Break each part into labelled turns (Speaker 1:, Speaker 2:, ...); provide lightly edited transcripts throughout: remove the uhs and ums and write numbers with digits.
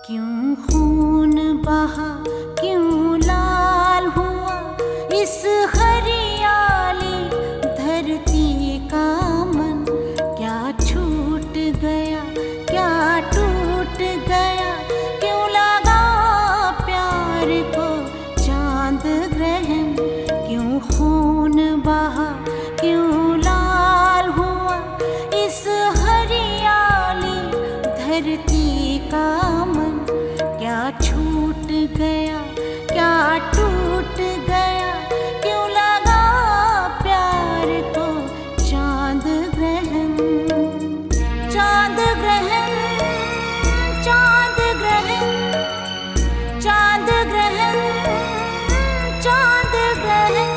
Speaker 1: क्यों खून बहा, क्यों लाल हुआ इस हरियाली धरती का मन। क्या छूट गया, क्या टूट गया, क्यों लगा प्यार को चांद ग्रहण। क्यों खून बहा, क्यों लाल हुआ इस हरियाली धरती का मन। क्या छूट गया, क्या टूट गया, क्यों लगा प्यार को चांद ग्रहण। चांद ग्रहण, चांद ग्रहण, चांद ग्रहण, चांद ग्रहण।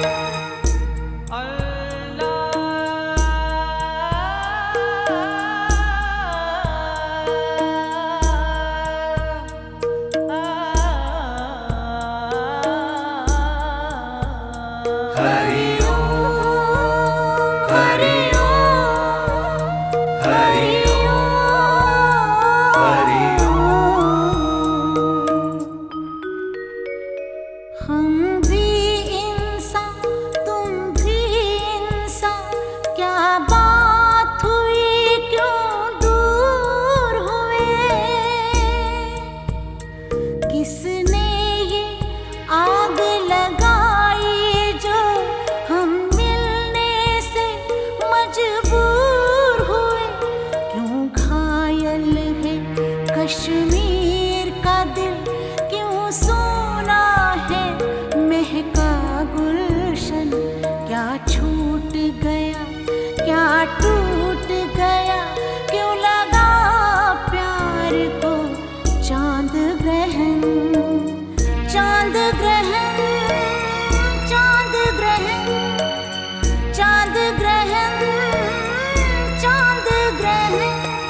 Speaker 2: हरि ओम, हरि ओम, हरि ओम, हरि ओम।
Speaker 1: हम भी इंसान, तुम भी इंसान, क्या बात हुई, क्यों दूर हुए। किसने ये आग लगाई जो हम मिलने से मजबूर हुए। क्यों घायल है कश्मीर का दिल, क्यों सोना है महका गुलशन। क्या छूट गया, क्या टूट गया, क्यों लगा प्यार को चांद ग्रहण। चांद ग्रहण, चांद ग्रहण, चांद ग्रहण, चांद ग्रहण।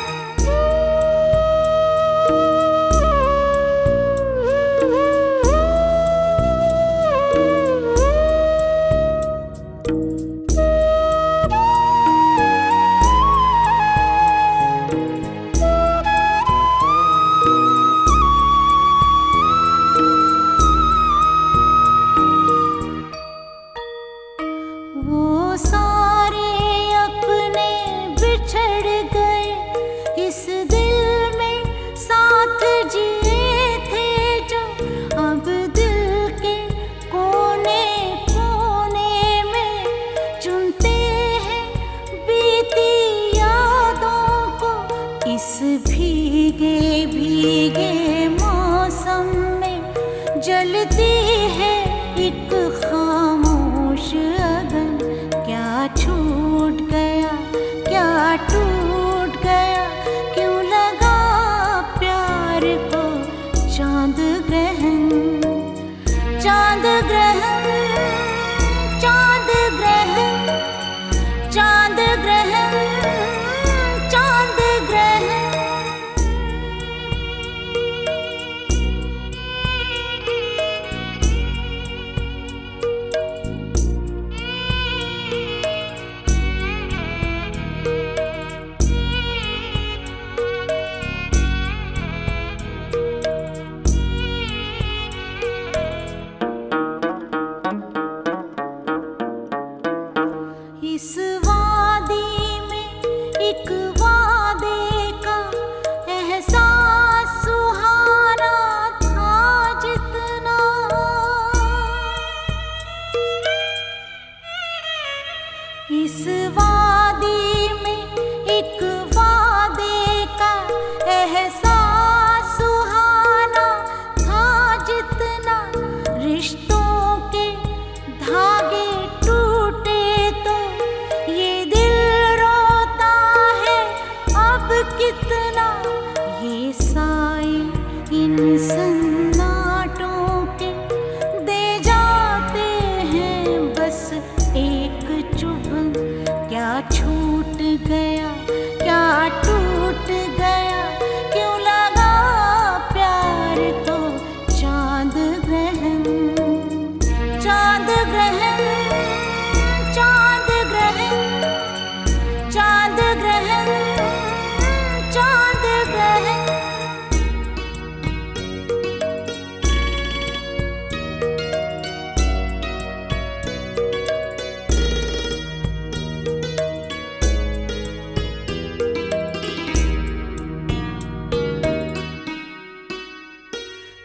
Speaker 1: वो सारे अपने बिछड़ गए इस दिल में, साथ जिए थे जो अब दिल के कोने कोने में चुनते हैं बीती यादों को। इस भीगे भीगे मौसम में जलती है एक खामोश अगन। क्या छूट गया, क्या टूट गया, क्यों लगा प्यार को चांद ग्रहण। चांद ग्रहण, चांद ग्रहण, चांद ग्रहण, चांद ग्रहण।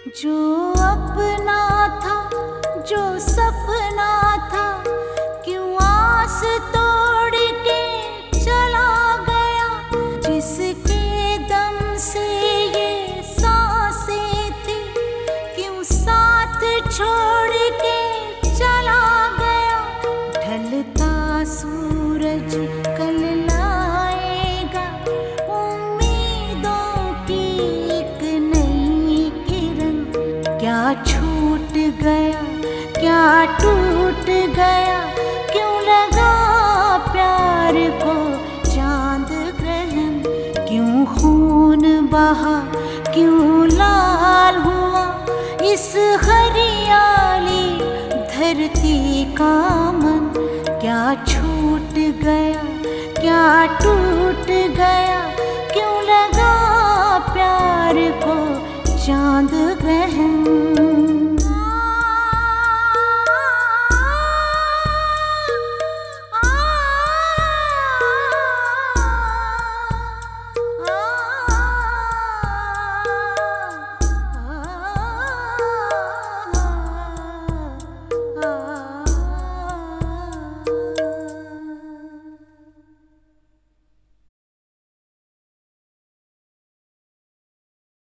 Speaker 1: जो अपना था, जो सपना था, क्यों आस तोड़ के चला गया। जिसके दम से ये सांसें थी, क्यों साथ छोड़ के चला गया। ढलता सूरज कल लाएगा, उम्मीदों की एक नई किरण। क्या छूट गया, क्या टूट गया, क्यों लगा प्यार को चांद ग्रहण। क्यों खून बहा, क्यों लाल हुआ इस हरियाली धरती का मन। क्या छूट गया, क्या टूट गया,